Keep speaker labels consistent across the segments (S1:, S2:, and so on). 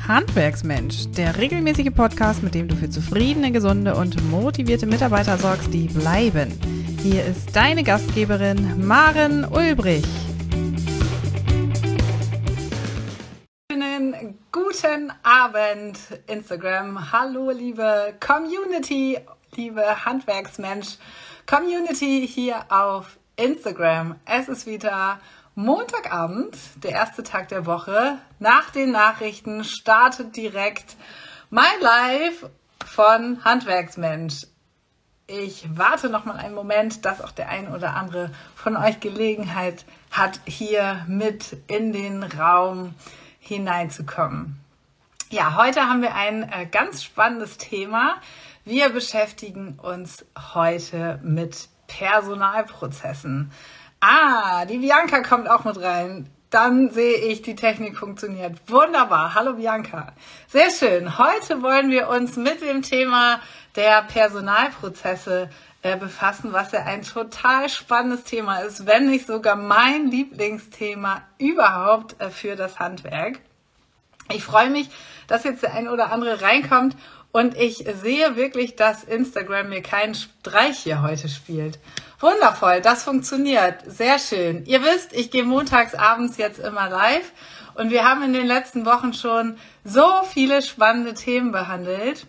S1: Handwerksmensch, der regelmäßige Podcast, mit dem du für zufriedene, gesunde und motivierte Mitarbeiter sorgst, die bleiben. Hier ist deine Gastgeberin Maren Ulbrich. Guten Abend Instagram. Hallo liebe Community, liebe Handwerksmensch Community hier auf Instagram. Es ist wieder Montagabend, der erste Tag der Woche. Nach den Nachrichten startet direkt mein Live von Handwerksmensch. Ich warte noch mal einen Moment, dass auch der ein oder andere von euch Gelegenheit hat, hier mit in den Raum hineinzukommen. Ja, heute haben wir ein ganz spannendes Thema. Wir beschäftigen uns heute mit Personalprozessen. Die Bianca kommt auch mit rein. Dann sehe ich, die Technik funktioniert. Wunderbar. Hallo Bianca. Sehr schön. Heute wollen wir uns mit dem Thema der Personalprozesse befassen, was ja ein total spannendes Thema ist, wenn nicht sogar mein Lieblingsthema überhaupt für das Handwerk. Ich freue mich, dass jetzt der ein oder andere reinkommt und ich sehe wirklich, dass Instagram mir keinen Streich hier heute spielt. Wundervoll, das funktioniert. Sehr schön. Ihr wisst, ich gehe montags abends jetzt immer live und wir haben in den letzten Wochen schon so viele spannende Themen behandelt.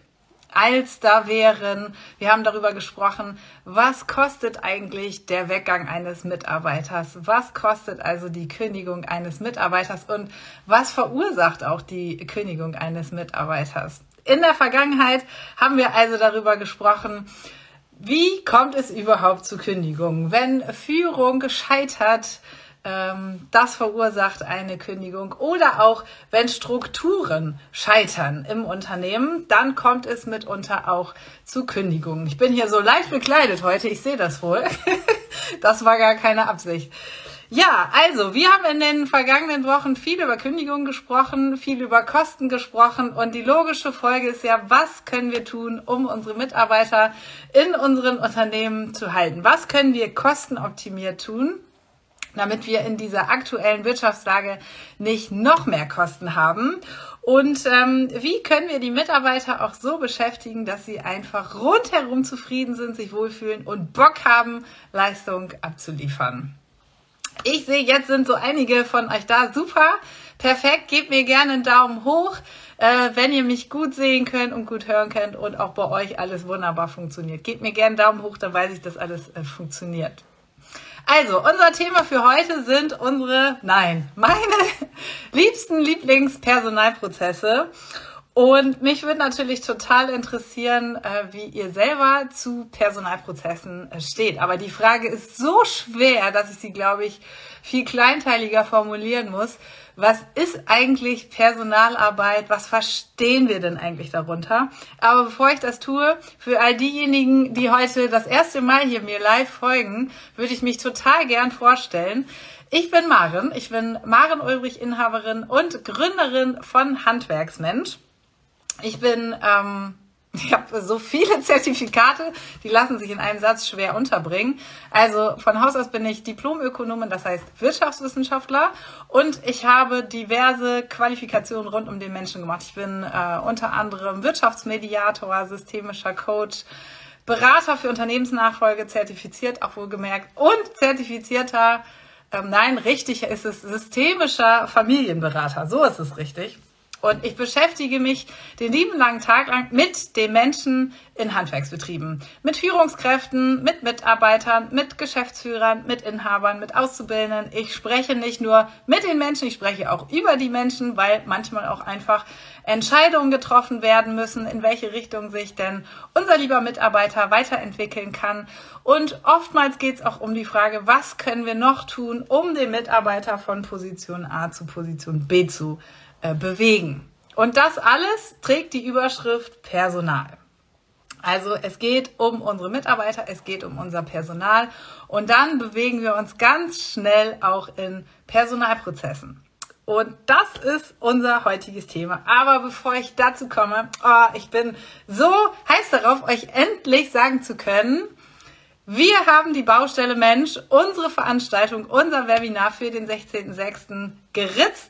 S1: Wir haben darüber gesprochen, was kostet eigentlich der Weggang eines Mitarbeiters? Was kostet also die Kündigung eines Mitarbeiters und was verursacht auch die Kündigung eines Mitarbeiters? In der Vergangenheit haben wir also darüber gesprochen, wie kommt es überhaupt zu Kündigungen? Wenn Führung scheitert, das verursacht eine Kündigung, oder auch wenn Strukturen scheitern im Unternehmen, dann kommt es mitunter auch zu Kündigungen. Ich bin hier so leicht bekleidet heute, ich sehe das wohl. Das war gar keine Absicht. Ja, also wir haben in den vergangenen Wochen viel über Kündigungen gesprochen, viel über Kosten gesprochen und die logische Folge ist ja, was können wir tun, um unsere Mitarbeiter in unseren Unternehmen zu halten? Was können wir kostenoptimiert tun, damit wir in dieser aktuellen Wirtschaftslage nicht noch mehr Kosten haben? Und wie können wir die Mitarbeiter auch so beschäftigen, dass sie einfach rundherum zufrieden sind, sich wohlfühlen und Bock haben, Leistung abzuliefern? Ich sehe, jetzt sind so einige von euch da. Super, perfekt. Gebt mir gerne einen Daumen hoch, wenn ihr mich gut sehen könnt und gut hören könnt und auch bei euch alles wunderbar funktioniert. Gebt mir gerne einen Daumen hoch, dann weiß ich, dass alles funktioniert. Also, unser Thema für heute sind meine liebsten Lieblingspersonalprozesse. Und mich würde natürlich total interessieren, wie ihr selber zu Personalprozessen steht. Aber die Frage ist so schwer, dass ich sie, glaube ich, viel kleinteiliger formulieren muss. Was ist eigentlich Personalarbeit? Was verstehen wir denn eigentlich darunter? Aber bevor ich das tue, für all diejenigen, die heute das erste Mal hier mir live folgen, würde ich mich total gern vorstellen. Ich bin Maren Ulbrich, Inhaberin und Gründerin von Handwerksmensch. Ich habe so viele Zertifikate, die lassen sich in einem Satz schwer unterbringen. Also von Haus aus bin ich Diplomökonomin, das heißt Wirtschaftswissenschaftler, und ich habe diverse Qualifikationen rund um den Menschen gemacht. Ich bin unter anderem Wirtschaftsmediator, systemischer Coach, Berater für Unternehmensnachfolge, zertifiziert, auch wohlgemerkt, und zertifizierter, richtig ist es, systemischer Familienberater, so ist es richtig. Und ich beschäftige mich den lieben langen Tag lang mit den Menschen in Handwerksbetrieben. Mit Führungskräften, mit Mitarbeitern, mit Geschäftsführern, mit Inhabern, mit Auszubildenden. Ich spreche nicht nur mit den Menschen, ich spreche auch über die Menschen, weil manchmal auch einfach Entscheidungen getroffen werden müssen, in welche Richtung sich denn unser lieber Mitarbeiter weiterentwickeln kann. Und oftmals geht es auch um die Frage, was können wir noch tun, um den Mitarbeiter von Position A zu Position B zu bewegen. Und das alles trägt die Überschrift Personal. Also es geht um unsere Mitarbeiter, es geht um unser Personal und dann bewegen wir uns ganz schnell auch in Personalprozessen. Und das ist unser heutiges Thema. Aber bevor ich dazu komme, ich bin so heiß darauf, euch endlich sagen zu können, wir haben die Baustelle Mensch, unsere Veranstaltung, unser Webinar für den 16.06. geritzt.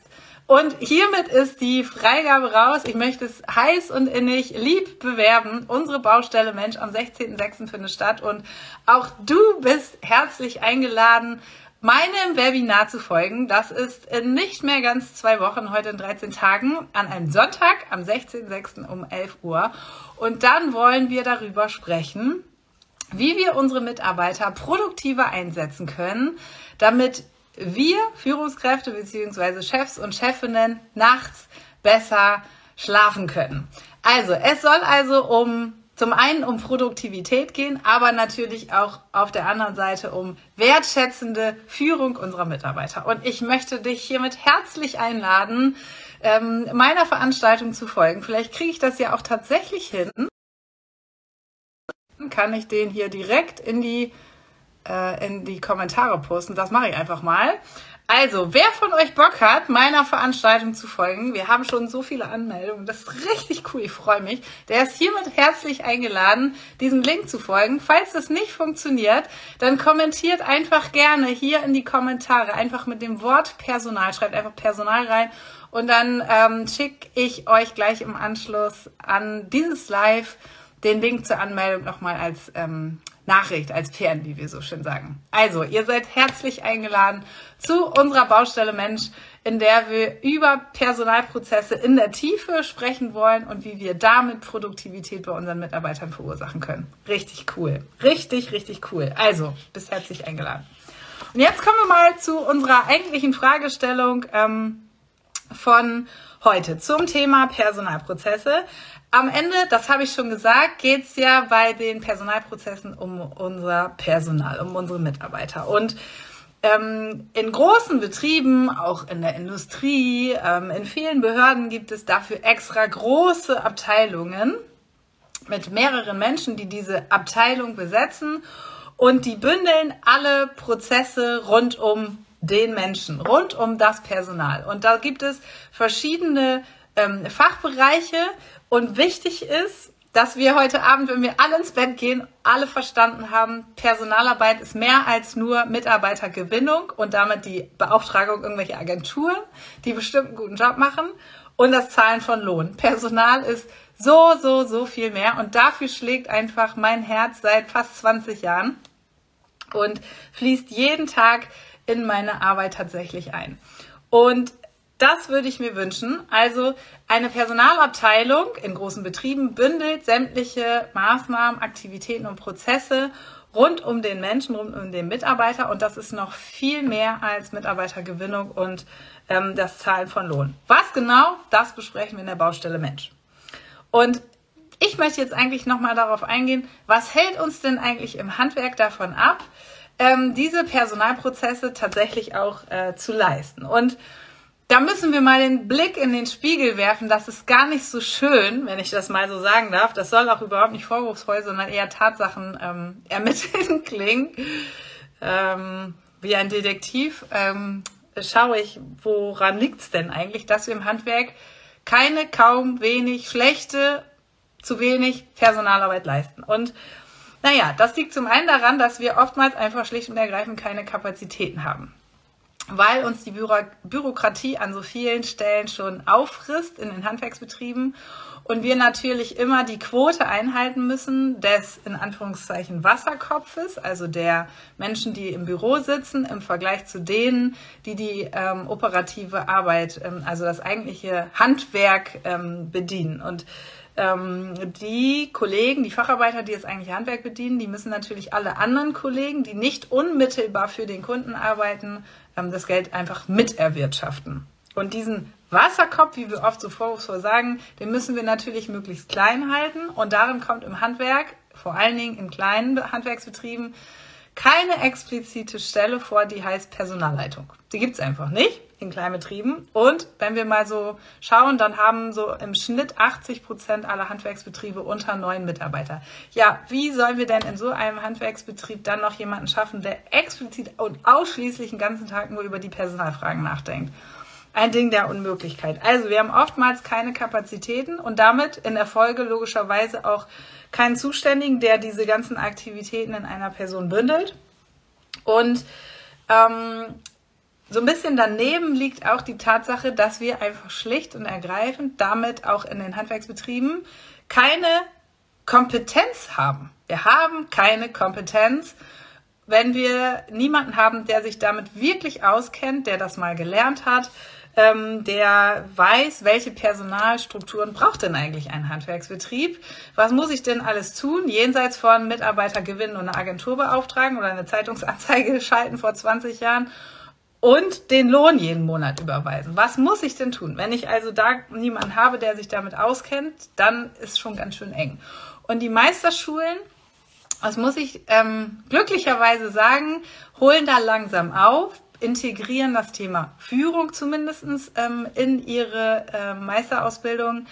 S1: Und hiermit ist die Freigabe raus. Ich möchte es heiß und innig lieb bewerben. Unsere Baustelle Mensch am 16.06. findet statt. Und auch du bist herzlich eingeladen, meinem Webinar zu folgen. Das ist in nicht mehr ganz 2 Wochen, heute in 13 Tagen, an einem Sonntag am 16.06. um 11 Uhr. Und dann wollen wir darüber sprechen, wie wir unsere Mitarbeiter produktiver einsetzen können, damit wir Führungskräfte bzw. Chefs und Chefinnen nachts besser schlafen können. Also, es soll also zum einen um Produktivität gehen, aber natürlich auch auf der anderen Seite um wertschätzende Führung unserer Mitarbeiter. Und ich möchte dich hiermit herzlich einladen, meiner Veranstaltung zu folgen. Vielleicht kriege ich das ja auch tatsächlich hin. Kann ich den hier direkt in die Kommentare posten. Das mache ich einfach mal. Also, wer von euch Bock hat, meiner Veranstaltung zu folgen, wir haben schon so viele Anmeldungen, das ist richtig cool, ich freue mich, der ist hiermit herzlich eingeladen, diesem Link zu folgen. Falls das nicht funktioniert, dann kommentiert einfach gerne hier in die Kommentare, einfach mit dem Wort Personal, schreibt einfach Personal rein und dann schicke ich euch gleich im Anschluss an dieses Live den Link zur Anmeldung nochmal als Nachricht, als PN, wie wir so schön sagen. Also, ihr seid herzlich eingeladen zu unserer Baustelle Mensch, in der wir über Personalprozesse in der Tiefe sprechen wollen und wie wir damit Produktivität bei unseren Mitarbeitern verursachen können. Richtig cool. Richtig, richtig cool. Also, bist herzlich eingeladen. Und jetzt kommen wir mal zu unserer eigentlichen Fragestellung von heute zum Thema Personalprozesse. Am Ende, das habe ich schon gesagt, geht es ja bei den Personalprozessen um unser Personal, um unsere Mitarbeiter. Und in großen Betrieben, auch in der Industrie, in vielen Behörden gibt es dafür extra große Abteilungen mit mehreren Menschen, die diese Abteilung besetzen. Und die bündeln alle Prozesse rund um den Menschen, rund um das Personal. Und da gibt es verschiedene Fachbereiche. Und wichtig ist, dass wir heute Abend, wenn wir alle ins Bett gehen, alle verstanden haben, Personalarbeit ist mehr als nur Mitarbeitergewinnung und damit die Beauftragung irgendwelcher Agenturen, die bestimmt einen guten Job machen und das Zahlen von Lohn. Personal ist so viel mehr und dafür schlägt einfach mein Herz seit fast 20 Jahren und fließt jeden Tag in meine Arbeit tatsächlich ein. Und das würde ich mir wünschen. Also eine Personalabteilung in großen Betrieben bündelt sämtliche Maßnahmen, Aktivitäten und Prozesse rund um den Menschen, rund um den Mitarbeiter. Und das ist noch viel mehr als Mitarbeitergewinnung und das Zahlen von Lohn. Was genau, das besprechen wir in der Baustelle Mensch. Und ich möchte jetzt eigentlich nochmal darauf eingehen, was hält uns denn eigentlich im Handwerk davon ab, diese Personalprozesse tatsächlich auch zu leisten. Und da müssen wir mal den Blick in den Spiegel werfen. Das ist gar nicht so schön, wenn ich das mal so sagen darf. Das soll auch überhaupt nicht vorwurfsvoll, sondern eher Tatsachen ermitteln klingen. Wie ein Detektiv schaue ich, woran liegt es denn eigentlich, dass wir im Handwerk keine, kaum, wenig, schlechte, zu wenig Personalarbeit leisten. Und naja, das liegt zum einen daran, dass wir oftmals einfach schlicht und ergreifend keine Kapazitäten haben, weil uns die Bürokratie an so vielen Stellen schon auffrisst in den Handwerksbetrieben und wir natürlich immer die Quote einhalten müssen des, in Anführungszeichen, Wasserkopfes, also der Menschen, die im Büro sitzen, im Vergleich zu denen, die operative Arbeit, also das eigentliche Handwerk bedienen. Und die Kollegen, die Facharbeiter, die das eigentliche Handwerk bedienen, die müssen natürlich alle anderen Kollegen, die nicht unmittelbar für den Kunden arbeiten, das Geld einfach miterwirtschaften. Und diesen Wasserkopf, wie wir oft so vorwurfsvoll sagen, den müssen wir natürlich möglichst klein halten. Und darin kommt im Handwerk, vor allen Dingen in kleinen Handwerksbetrieben, keine explizite Stelle vor, die heißt Personalleitung. Die gibt es einfach nicht in kleinen Betrieben. Und wenn wir mal so schauen, dann haben so im Schnitt 80% aller Handwerksbetriebe unter 9 Mitarbeiter. Ja, wie sollen wir denn in so einem Handwerksbetrieb dann noch jemanden schaffen, der explizit und ausschließlich den ganzen Tag nur über die Personalfragen nachdenkt? Ein Ding der Unmöglichkeit. Also wir haben oftmals keine Kapazitäten und damit in der Folge logischerweise auch keinen Zuständigen, der diese ganzen Aktivitäten in einer Person bündelt. Und so ein bisschen daneben liegt auch die Tatsache, dass wir einfach schlicht und ergreifend damit auch in den Handwerksbetrieben keine Kompetenz haben. Wir haben keine Kompetenz, wenn wir niemanden haben, der sich damit wirklich auskennt, der das mal gelernt hat, der weiß, welche Personalstrukturen braucht denn eigentlich ein Handwerksbetrieb? Was muss ich denn alles tun, jenseits von Mitarbeiter gewinnen und eine Agentur beauftragen oder eine Zeitungsanzeige schalten vor 20 Jahren und den Lohn jeden Monat überweisen? Was muss ich denn tun? Wenn ich also da niemanden habe, der sich damit auskennt, dann ist schon ganz schön eng. Und die Meisterschulen, das muss ich glücklicherweise sagen, holen da langsam auf, integrieren das Thema Führung zumindest in ihre Meisterausbildung.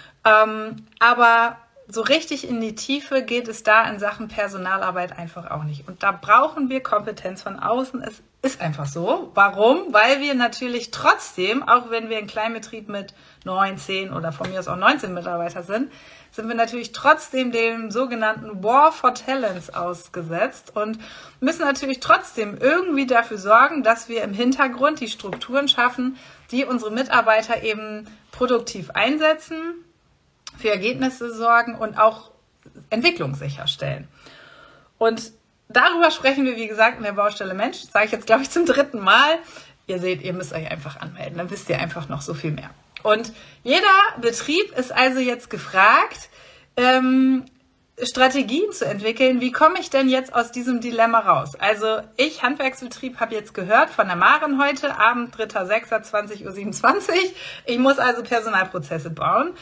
S1: Aber so richtig in die Tiefe geht es da in Sachen Personalarbeit einfach auch nicht. Und da brauchen wir Kompetenz von außen. Es ist einfach so. Warum? Weil wir natürlich trotzdem, auch wenn wir ein Kleinbetrieb mit 9, 10 oder von mir aus auch 19 Mitarbeiter sind wir natürlich trotzdem dem sogenannten War for Talents ausgesetzt und müssen natürlich trotzdem irgendwie dafür sorgen, dass wir im Hintergrund die Strukturen schaffen, die unsere Mitarbeiter eben produktiv einsetzen, für Ergebnisse sorgen und auch Entwicklung sicherstellen. Und darüber sprechen wir, wie gesagt, in der Baustelle Mensch. Das sage ich jetzt, glaube ich, zum 3. Mal. Ihr seht, ihr müsst euch einfach anmelden, dann wisst ihr einfach noch so viel mehr. Und jeder Betrieb ist also jetzt gefragt, Strategien zu entwickeln. Wie komme ich denn jetzt aus diesem Dilemma raus? Also ich, Handwerksbetrieb, habe jetzt gehört von der Maren heute Abend, 3.6.20:27 Uhr. Ich muss also Personalprozesse bauen,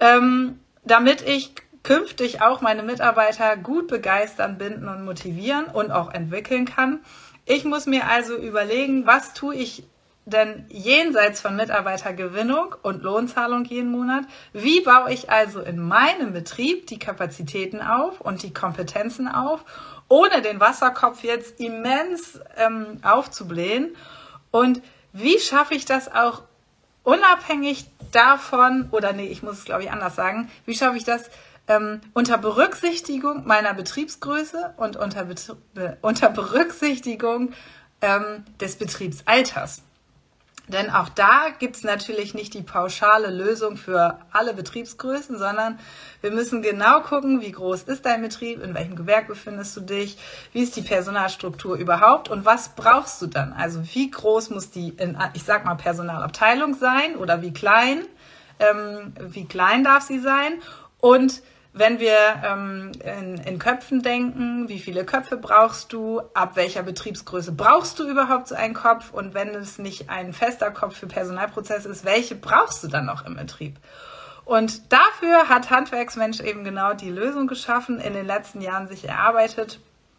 S1: damit ich künftig auch meine Mitarbeiter gut begeistern, binden und motivieren und auch entwickeln kann. Ich muss mir also überlegen, was tue ich denn jenseits von Mitarbeitergewinnung und Lohnzahlung jeden Monat? Wie baue ich also in meinem Betrieb die Kapazitäten auf und die Kompetenzen auf, ohne den Wasserkopf jetzt immens aufzublähen? Und wie schaffe ich das auch unabhängig davon, oder nee, ich muss es glaube ich anders sagen, wie schaffe ich das unter Berücksichtigung meiner Betriebsgröße und unter Berücksichtigung des Betriebsalters? Denn auch da gibt es natürlich nicht die pauschale Lösung für alle Betriebsgrößen, sondern wir müssen genau gucken, wie groß ist dein Betrieb, in welchem Gewerk befindest du dich, wie ist die Personalstruktur überhaupt und was brauchst du dann? Also wie groß muss die, ich sag mal, Personalabteilung sein oder wie klein darf sie sein? Und wenn wir in Köpfen denken, wie viele Köpfe brauchst du, ab welcher Betriebsgröße brauchst du überhaupt so einen Kopf und wenn es nicht ein fester Kopf für Personalprozesse ist, welche brauchst du dann noch im Betrieb? Und dafür hat Handwerksmensch eben genau die Lösung geschaffen, in den letzten Jahren sich erarbeitet.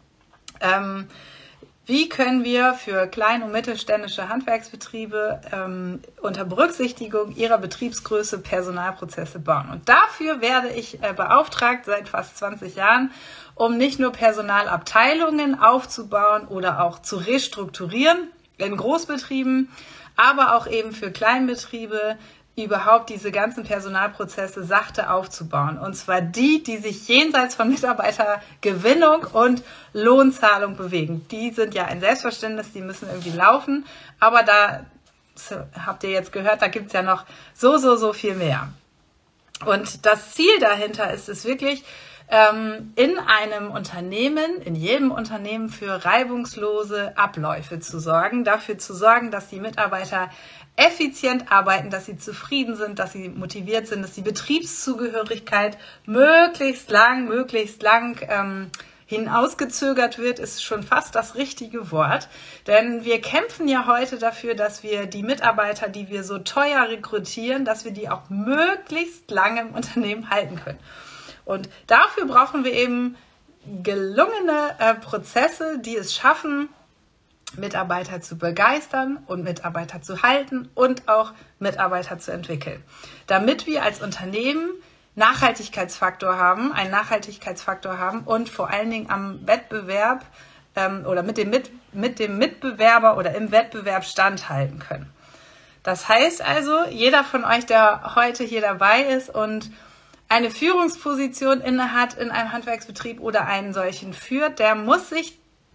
S1: Wie können wir für klein- und mittelständische Handwerksbetriebe unter Berücksichtigung ihrer Betriebsgröße Personalprozesse bauen? Und dafür werde ich beauftragt seit fast 20 Jahren, um nicht nur Personalabteilungen aufzubauen oder auch zu restrukturieren in Großbetrieben, aber auch eben für Kleinbetriebe überhaupt diese ganzen Personalprozesse sachte aufzubauen. Und zwar die sich jenseits von Mitarbeitergewinnung und Lohnzahlung bewegen. Die sind ja ein Selbstverständnis, die müssen irgendwie laufen. Aber da, habt ihr jetzt gehört, da gibt's ja noch so viel mehr. Und das Ziel dahinter ist es wirklich, in einem Unternehmen, in jedem Unternehmen für reibungslose Abläufe zu sorgen, dafür zu sorgen, dass die Mitarbeiter effizient arbeiten, dass sie zufrieden sind, dass sie motiviert sind, dass die Betriebszugehörigkeit möglichst lang hinausgezögert wird, ist schon fast das richtige Wort. Denn wir kämpfen ja heute dafür, dass wir die Mitarbeiter, die wir so teuer rekrutieren, dass wir die auch möglichst lange im Unternehmen halten können. Und dafür brauchen wir eben gelungene Prozesse, die es schaffen, Mitarbeiter zu begeistern und Mitarbeiter zu halten und auch Mitarbeiter zu entwickeln. Damit wir als Unternehmen einen Nachhaltigkeitsfaktor haben und vor allen Dingen am Wettbewerb oder mit dem Mitbewerber oder im Wettbewerb standhalten können. Das heißt also, jeder von euch, der heute hier dabei ist und eine Führungsposition innehat in einem Handwerksbetrieb oder einen solchen führt, der muss sich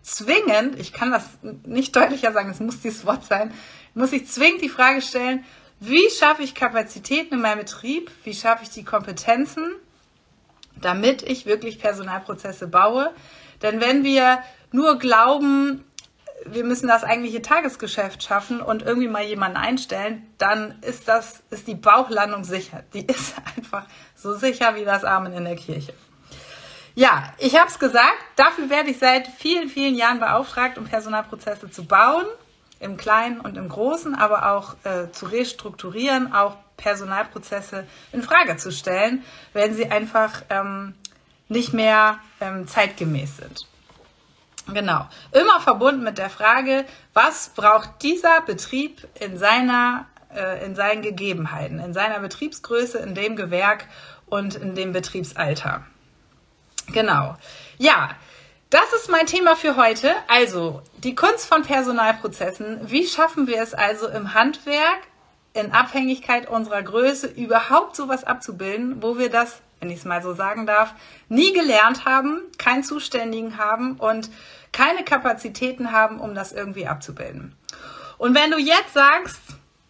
S1: zwingend, ich kann das nicht deutlicher sagen, es muss dieses Wort sein, muss ich zwingend die Frage stellen, wie schaffe ich Kapazitäten in meinem Betrieb, wie schaffe ich die Kompetenzen, damit ich wirklich Personalprozesse baue. Denn wenn wir nur glauben, wir müssen das eigentliche Tagesgeschäft schaffen und irgendwie mal jemanden einstellen, dann ist die Bauchlandung sicher. Die ist einfach so sicher wie das Amen in der Kirche. Ja, ich habe es gesagt, dafür werde ich seit vielen, vielen Jahren beauftragt, um Personalprozesse zu bauen, im Kleinen und im Großen, aber auch zu restrukturieren, auch Personalprozesse in Frage zu stellen, wenn sie einfach nicht mehr zeitgemäß sind. Genau, immer verbunden mit der Frage, was braucht dieser Betrieb in seinen Gegebenheiten, in seiner Betriebsgröße, in dem Gewerk und in dem Betriebsalter. Genau, ja, das ist mein Thema für heute. Also die Kunst von Personalprozessen. Wie schaffen wir es also im Handwerk, in Abhängigkeit unserer Größe, überhaupt sowas abzubilden, wo wir das, wenn ich es mal so sagen darf, nie gelernt haben, keinen Zuständigen haben und keine Kapazitäten haben, um das irgendwie abzubilden. Und wenn du jetzt sagst,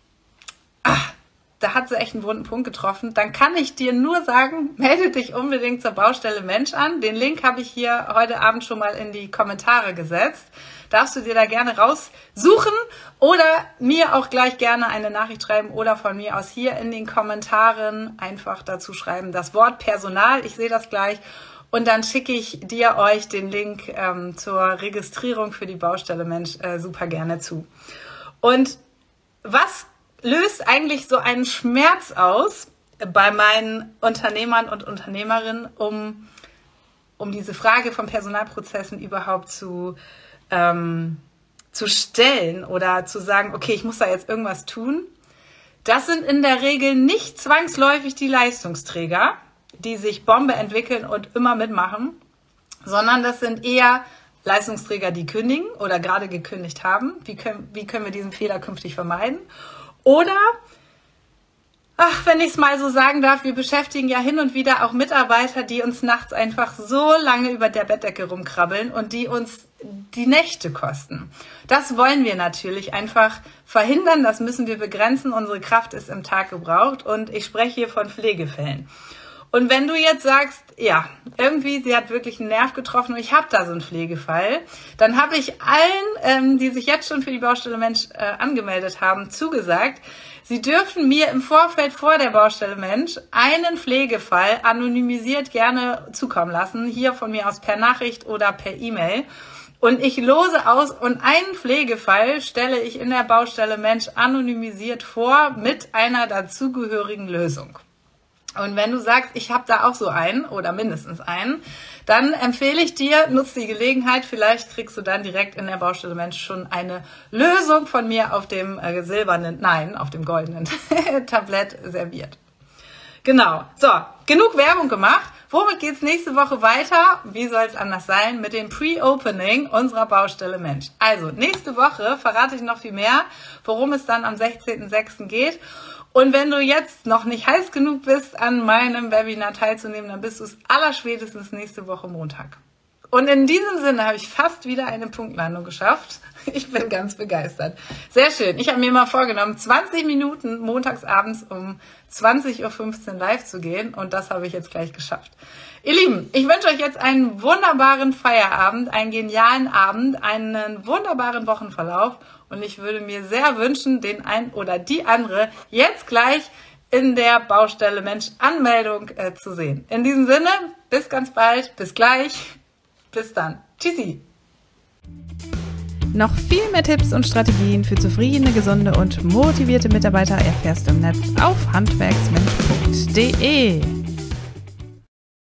S1: da hat sie echt einen wunden Punkt getroffen, dann kann ich dir nur sagen, melde dich unbedingt zur Baustelle Mensch an. Den Link habe ich hier heute Abend schon mal in die Kommentare gesetzt. Darfst du dir da gerne raussuchen oder mir auch gleich gerne eine Nachricht schreiben oder von mir aus hier in den Kommentaren einfach dazu schreiben, das Wort Personal, ich sehe das gleich. Und dann schicke ich euch den Link zur Registrierung für die Baustelle Mensch super gerne zu. Und was löst eigentlich so einen Schmerz aus bei meinen Unternehmern und Unternehmerinnen, um diese Frage von Personalprozessen überhaupt zu stellen oder zu sagen, okay, ich muss da jetzt irgendwas tun? Das sind in der Regel nicht zwangsläufig die Leistungsträger, die sich Bombe entwickeln und immer mitmachen, sondern das sind eher Leistungsträger, die kündigen oder gerade gekündigt haben. Wie können wir diesen Fehler künftig vermeiden? Oder, wenn ich es mal so sagen darf, wir beschäftigen ja hin und wieder auch Mitarbeiter, die uns nachts einfach so lange über der Bettdecke rumkrabbeln und die uns die Nächte kosten. Das wollen wir natürlich einfach verhindern, das müssen wir begrenzen. Unsere Kraft ist im Tag gebraucht und ich spreche hier von Pflegefällen. Und wenn du jetzt sagst, ja, irgendwie, sie hat wirklich einen Nerv getroffen und ich habe da so einen Pflegefall, dann habe ich allen, die sich jetzt schon für die Baustelle Mensch angemeldet haben, zugesagt, sie dürfen mir im Vorfeld vor der Baustelle Mensch einen Pflegefall anonymisiert gerne zukommen lassen, hier von mir aus per Nachricht oder per E-Mail. Und ich lose aus und einen Pflegefall stelle ich in der Baustelle Mensch anonymisiert vor mit einer dazugehörigen Lösung. Und wenn du sagst, ich habe da auch so einen oder mindestens einen, dann empfehle ich dir, nutze die Gelegenheit, vielleicht kriegst du dann direkt in der Baustelle Mensch schon eine Lösung von mir auf dem auf dem goldenen Tablett serviert. Genau, so, genug Werbung gemacht. Womit geht's nächste Woche weiter? Wie soll es anders sein? Mit dem Pre-Opening unserer Baustelle Mensch. Also, nächste Woche verrate ich noch viel mehr, worum es dann am 16.06. geht. Und wenn du jetzt noch nicht heiß genug bist, an meinem Webinar teilzunehmen, dann bist du es allerspätestens nächste Woche Montag. Und in diesem Sinne habe ich fast wieder eine Punktlandung geschafft. Ich bin ganz begeistert. Sehr schön. Ich habe mir mal vorgenommen, 20 Minuten montagsabends um 20.15 Uhr live zu gehen. Und das habe ich jetzt gleich geschafft. Ihr Lieben, ich wünsche euch jetzt einen wunderbaren Feierabend, einen genialen Abend, einen wunderbaren Wochenverlauf. Und ich würde mir sehr wünschen, den einen oder die andere jetzt gleich in der Baustelle Mensch Anmeldung zu sehen. In diesem Sinne, bis ganz bald, bis gleich, bis dann. Tschüssi.
S2: Noch viel mehr Tipps und Strategien für zufriedene, gesunde und motivierte Mitarbeiter erfährst du im Netz auf handwerksmensch.de.